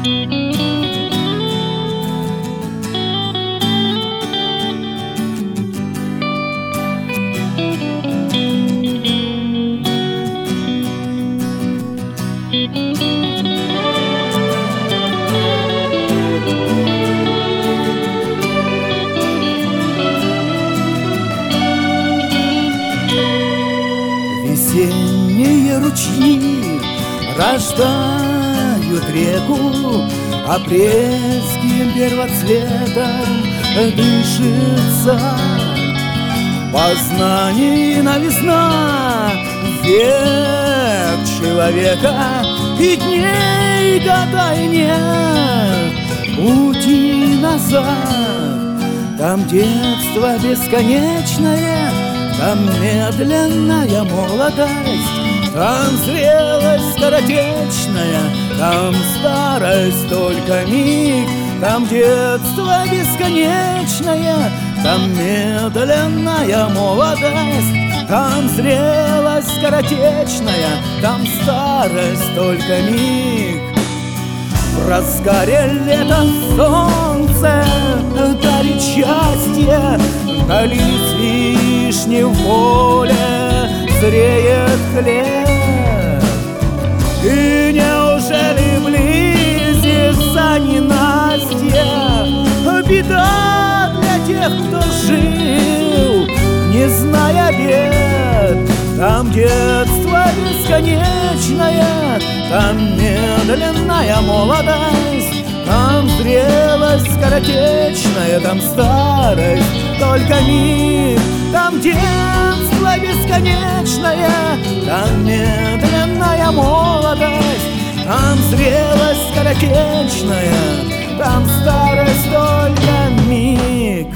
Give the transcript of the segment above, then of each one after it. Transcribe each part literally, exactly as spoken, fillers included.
Весенние ручьи рождают реку, апрельским первоцветом дышится. Познанина весна, век человека, и дней года и нет пути назад. Там детство бесконечное, там медленная молодость, там зрелость скоротечная, там старость только миг. Там детство бесконечное, там медленная молодость, там зрелость скоротечная, там старость только миг. В разгаре лета солнце дарит счастье, вдали вишни в поле зреет хлеб. И неужели близится ненастье, беда для тех, кто жил, не зная бед? Там детство бесконечное, там медленная молодость, там зрелость скоротечная, там старость только миг. Там детство бесконечное, там медленная молодость, там зрелость скоротечная, там старость только миг.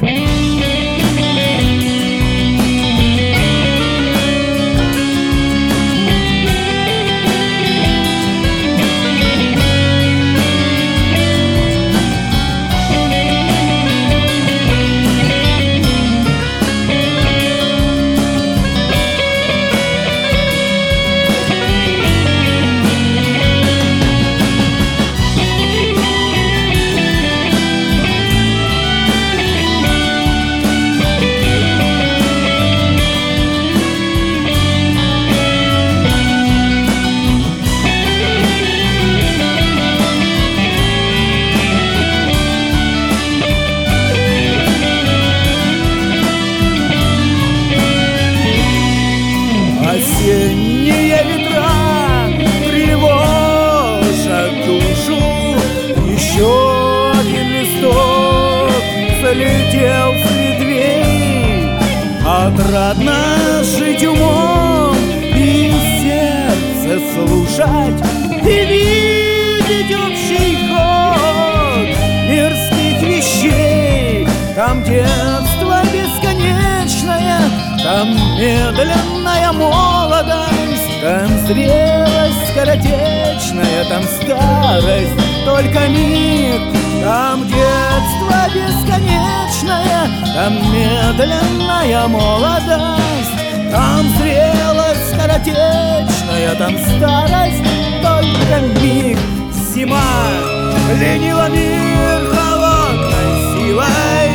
Осенние ветра тревожат душу, еще один листок залетел с ветвей. Отрадно жить умом и сердце слушать, и видеть общий ход мирских вещей. Там детство бесконечное, там медленная молодость, там зрелость скоротечная, там старость только миг. Там детство бесконечное, там медленная молодость, там зрелость скоротечная, там старость только миг. Зима пленила мир холодной силой,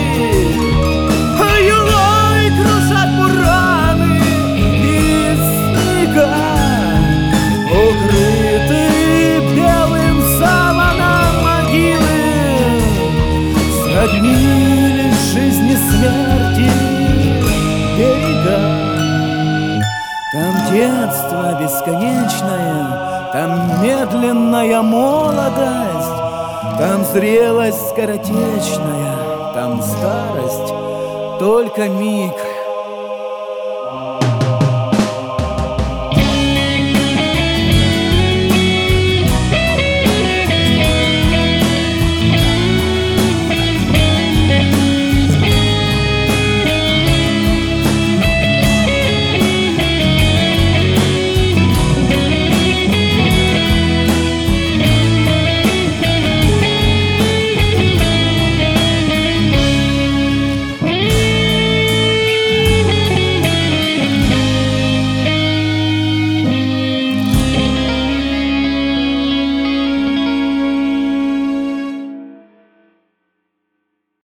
юлой кружат бураны из снега, укрыты белым саваном могилы, сроднились жизни смерти берега. Там детство бесконечное, там медленная молодость, там зрелость скоротечная, там старость только миг.